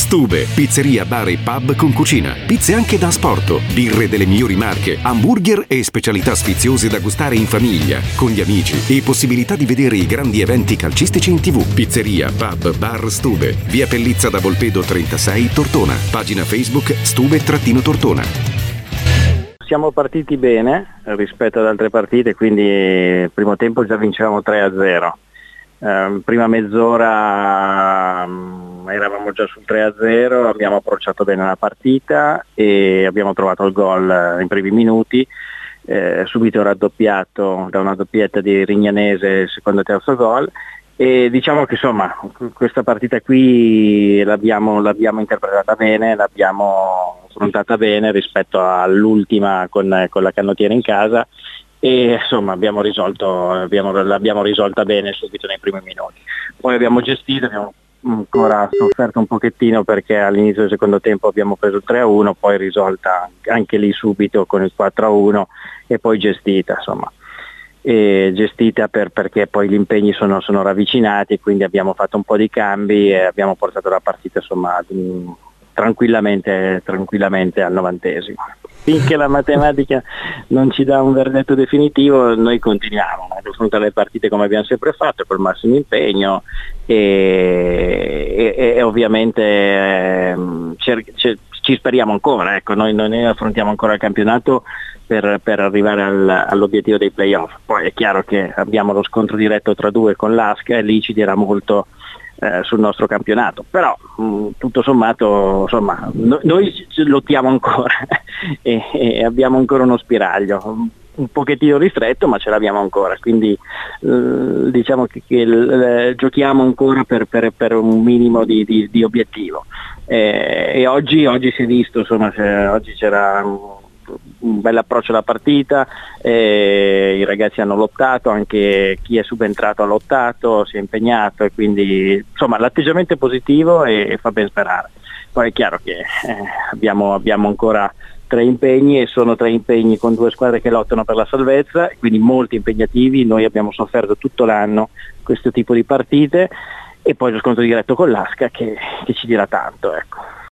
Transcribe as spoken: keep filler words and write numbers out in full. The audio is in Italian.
Stube, pizzeria, bar e pub con cucina. Pizze anche da asporto, birre delle migliori marche, hamburger e specialità sfiziose da gustare in famiglia, con gli amici e possibilità di vedere i grandi eventi calcistici in tv. Pizzeria, pub, bar Stube. Via Pellizza da Volpedo trentasei, Tortona. Pagina Facebook Stube-Tortona. Siamo partiti bene rispetto ad altre partite, quindi il primo tempo già vincevamo tre a zero. Eh, prima mezz'ora um, eravamo già sul tre a zero, abbiamo approcciato bene la partita e abbiamo trovato il gol in primi minuti, eh, subito raddoppiato da una doppietta di Rignanese il secondo e terzo gol, e diciamo che insomma questa partita qui l'abbiamo, l'abbiamo interpretata bene, l'abbiamo affrontata bene rispetto all'ultima con, con la canottiera in casa, e insomma abbiamo risolto, abbiamo, l'abbiamo risolta bene subito nei primi minuti. Poi abbiamo gestito, abbiamo ancora sofferto un pochettino perché all'inizio del secondo tempo abbiamo preso il tre a uno, poi risolta anche lì subito con il quattro a uno e poi gestita, insomma. E gestita per, perché poi gli impegni sono, sono ravvicinati, quindi abbiamo fatto un po' di cambi e abbiamo portato la partita insomma tranquillamente, tranquillamente al novantesimo. Finché la matematica non ci dà un verdetto definitivo, noi continuiamo ad affrontare le partite come abbiamo sempre fatto, col massimo impegno e, e, e ovviamente eh, cer- cer- ci speriamo ancora, ecco, noi, noi affrontiamo ancora il campionato per, per arrivare al, all'obiettivo dei playoff. Poi è chiaro che abbiamo lo scontro diretto tra due con l'A S C e lì ci dirà molto Eh, sul nostro campionato, però mh, tutto sommato insomma no, noi lottiamo ancora e, e abbiamo ancora uno spiraglio un pochettino ristretto, ma ce l'abbiamo ancora, quindi eh, diciamo che, che eh, giochiamo ancora per, per, per un minimo di, di, di obiettivo, eh, e oggi, oggi si è visto, insomma c'è, oggi c'era un, un bel approccio alla partita, eh, i ragazzi hanno lottato, anche chi è subentrato ha lottato, si è impegnato, e quindi insomma l'atteggiamento è positivo e, e fa ben sperare. Poi è chiaro che eh, abbiamo, abbiamo ancora tre impegni, e sono tre impegni con due squadre che lottano per la salvezza, quindi molto impegnativi. Noi abbiamo sofferto tutto l'anno questo tipo di partite, e poi lo scontro diretto con l'A S C A che, che ci dirà tanto, ecco.